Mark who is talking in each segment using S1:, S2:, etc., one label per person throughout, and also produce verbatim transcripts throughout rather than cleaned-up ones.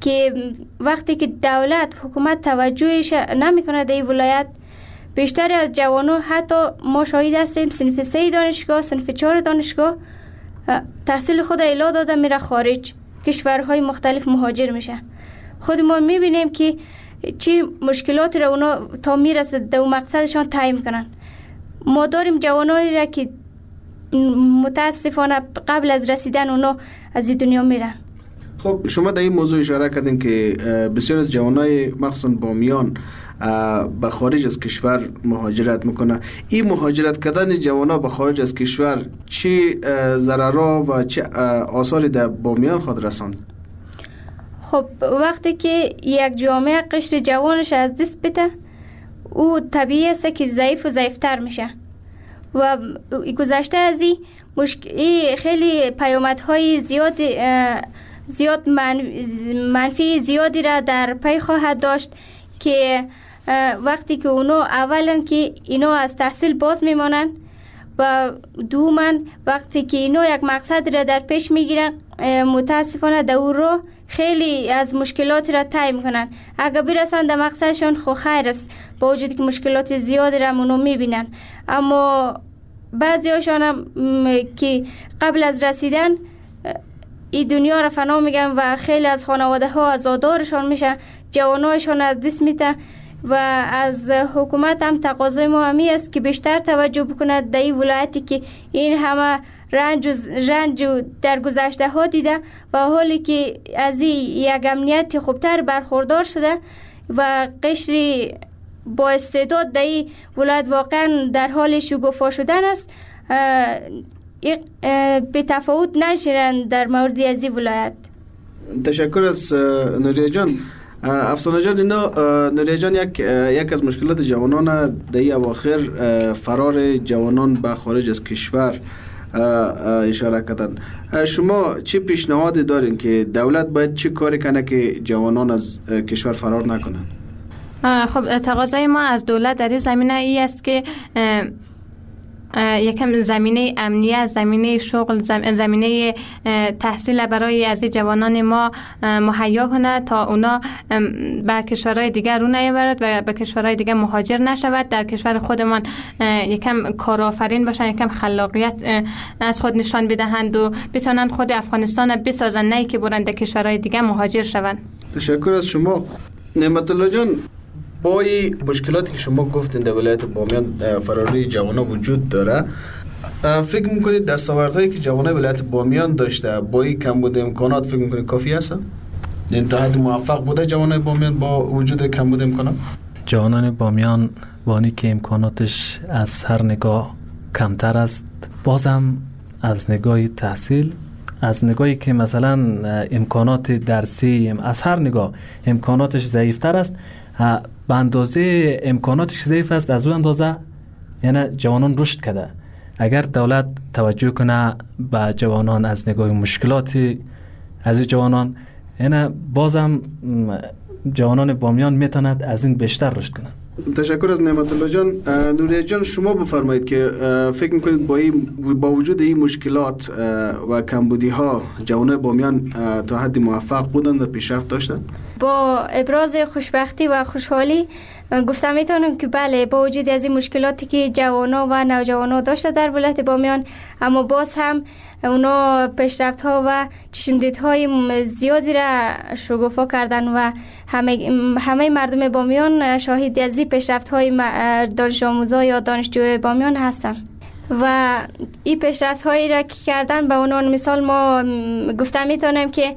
S1: که وقتی که دولت حکومت توجهش نمیکنه در این ولایت، بیشتر از جوانو حتی ما شاهد هستیم صنف سه دانشگاه، صنف چهار دانشگاه تحصیل خود اعلا داده میره خارج، کشورهای مختلف مهاجر میشه. خود ما میبینیم که چی مشکلاتی را اونا تا میرسه در مقصدشان تعیین کنن. ما داریم جوانانی را که متاسفانه قبل از رسیدن اونا از این دنیا میرن.
S2: خب شما در این موضوع اشاره کردین که بسیار از جوانای مخصوصا بامیان به خارج از کشور مهاجرت میکنه. این مهاجرت کردن جوانا به خارج از کشور چه ضررها و چه آثاری در بامیان خود رساند؟
S1: خب وقتی که یک جامعه قشر جوانش از دست بده، او طبیعی است که ضعیف و ضعیفتر میشه و گذشته از این مشکلی خیلی پیامدهای زیاد زیاد منفی زیادی را در پی خواهد داشت که وقتی که اونو اولا که اینو از تحصیل باز میمانند و دوما وقتی که اینو یک مقصد را در پیش میگیرن، متاسفانه در اون رو خیلی از مشکلات را طی میکنن. اگر برسن در مقصدشان خو خیر است، با وجودی که مشکلات زیادی را اونو میبینن، اما بعضی هاشان هم که قبل از رسیدن این دنیا را فنا میگن و خیلی از خانواده ها آزادارشان میشن، جوانایشان از دست میتن و از حکومت هم تقاضای ما همی است که بیشتر توجه بکند در این ولایتی که این همه رنج و رنج در گذشته ها دیده و حالی که از این یک امنیت خوبتر برخوردار شده و قشری با استعداد در این ولایت واقعا در حال شکوفا شدن است، به تفاوت نشیرن در مورد از این ولایت.
S2: تشکر از نوریه جان. افسانه جان، اینا نوریه جان یک یک از مشکلات جوانان در این اواخر فرار جوانان به خارج از کشور اشاره کردن. شما چه پیشنهادی دارین که دولت باید چه کاری کنه که جوانان از کشور فرار نکنن؟
S3: خب تقاضای ما از دولت در این زمینه ای است که یکم زمینه امنیت، زمینه شغل، زمینه تحصیل برای از جوانان ما مهیا کنه تا اونا به کشورهای دیگر رو نیاورد و به کشورهای دیگر مهاجر نشود، در کشور خودمان یکم کارآفرین باشن، یکم خلاقیت از خود نشان بدهند و بتونن خود افغانستان بسازن، نه که برن در کشورهای دیگر مهاجر شوند.
S2: تشکر از شما. نعمت الله جان، با این مشکلاتی که شما گفتین در ولایت بامیان فراری جوانان وجود داره، فکر میکنید دستاوردهایی که جوانای ولایت بامیان داشته با این کمبود امکانات فکر میکنید کافی است؟ این تا حد موفق بوده جوانای بامیان با وجود کمبود امکانات؟
S4: جوانان بامیان وانی که امکاناتش از هر نگاه کمتر است، بازم از نگاه تحصیل، از نگاهی که مثلا امکانات درسی از هر نگاه امکاناتش ضعیفتر است، به اندازه امکاناتش ضعیف است، از اون اندازه یعنی جوانان رشد کرده. اگر دولت توجه کنه به جوانان از نگاه مشکلاتی از جوانان، یعنی بازم جوانان بامیان میتوند از این بیشتر رشد کنند.
S2: تشکر از نعمت الله جان. نوریه جان، شما بفرمایید که فکر میکنید با این با وجود این مشکلات و کمبودی ها جوانان بامیان تا حد موفق بودند و پیشرفت داشتند؟
S1: با ابراز خوشبختی و خوشحالی گفتم میتونم که بله، با وجود از این مشکلاتی که جوانا و نوجوانا داشته در ولایت بامیان، اما باز هم اونا پیشرفت ها و چشمدید های زیادی را شگوفا کردن و همه همه مردم بامیان شاهد از این پیشرفت های دانش آموزا یا دانشجوی بامیان هستند و این پیشرفت هایی را که کردن به عنوان مثال ما گفتم میتونم که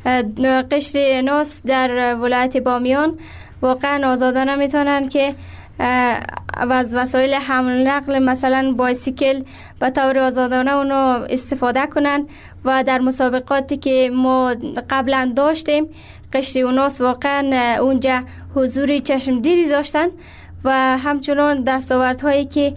S1: قشر ناس در ولایت بامیان واقعا آزادانه میتونن که از وسایل حمل نقل مثلا بایسیکل به طور آزادانه اونو استفاده کنن و در مسابقاتی که ما قبلا داشتیم قشر اوناس واقعا اونجا حضوری چشم دیدی داشتن و همچنان دستاوردهایی که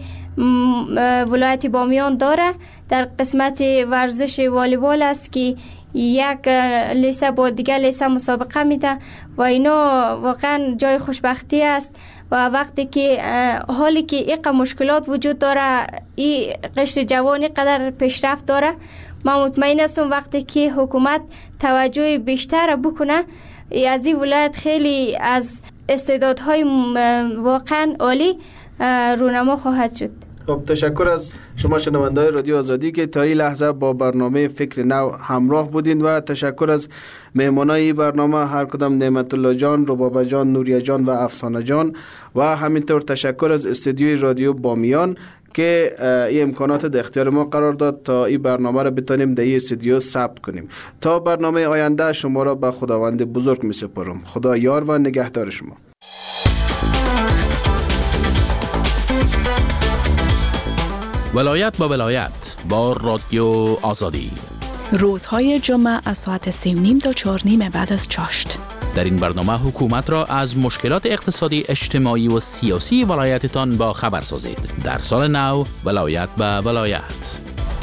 S1: ولایت بامیان داره در قسمت ورزش والیبال است که یک لیسه با دیگر لیسه مسابقه میده و اینا واقعا جای خوشبختی است و وقتی که حالی که یک مشکلات وجود داره این قشر جوانی قدر پیشرفت داره، من مطمئن هستم وقتی که حکومت توجه بیشتر بکنه از این ولایت خیلی از استعدادهای واقعا عالی رونما خواهد شد.
S2: خب تشکر از شما شنونده‌های رادیو آزادی که تا این لحظه با برنامه فکر نو همراه بودین و تشکر از مهمانای برنامه هر کدام نعمت الله جان، ربابه جان، نوریه جان و افسانه جان و همینطور تشکر از استودیوی رادیو بامیان که این امکانات در اختیار ما قرار داد تا این برنامه را بتونیم در این استودیو ثبت کنیم. تا برنامه آینده شما را به خداوند بزرگ می سپارم. خدا یار و نگهدار شما.
S5: ولایت با ولایت با رادیو آزادی،
S6: روزهای جمعه از ساعت سه و نیم تا چهار نیم بعد از چاشت.
S5: در این برنامه حکومت را از مشکلات اقتصادی، اجتماعی و سیاسی ولایتتان با خبر سازید. در سال نو ولایت به ولایت.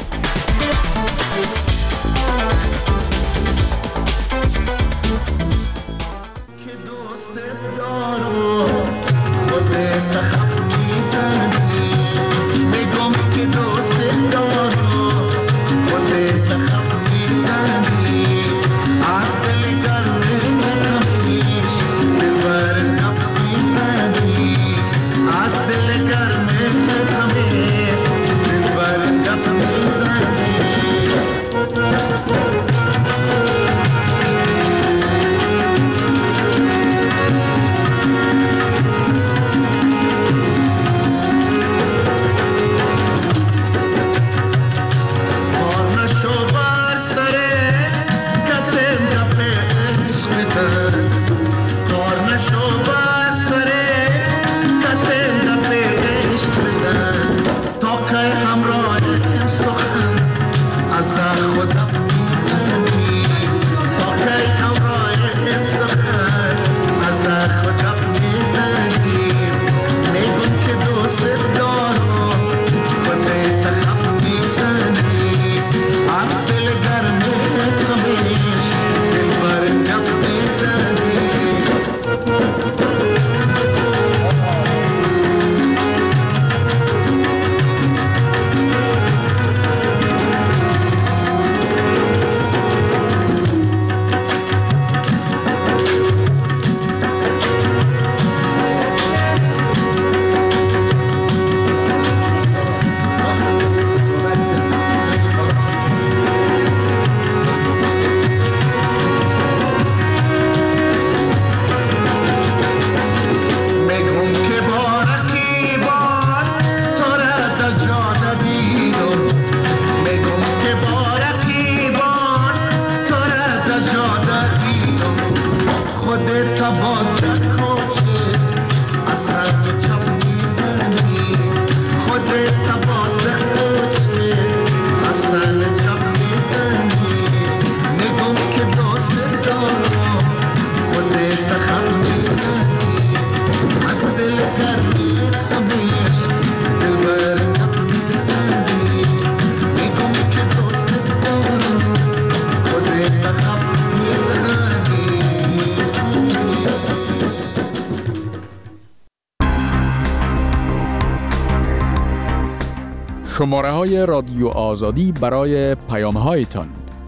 S7: شماره های رادیو آزادی برای پیام هایتان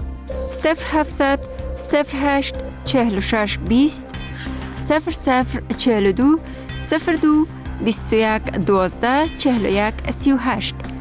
S8: صفر هفتصد صفر هشت چهل و شش بیست صفر صفر چهل و دو صفر دو بیست و یک دوازده چهل و یک سی و هشت.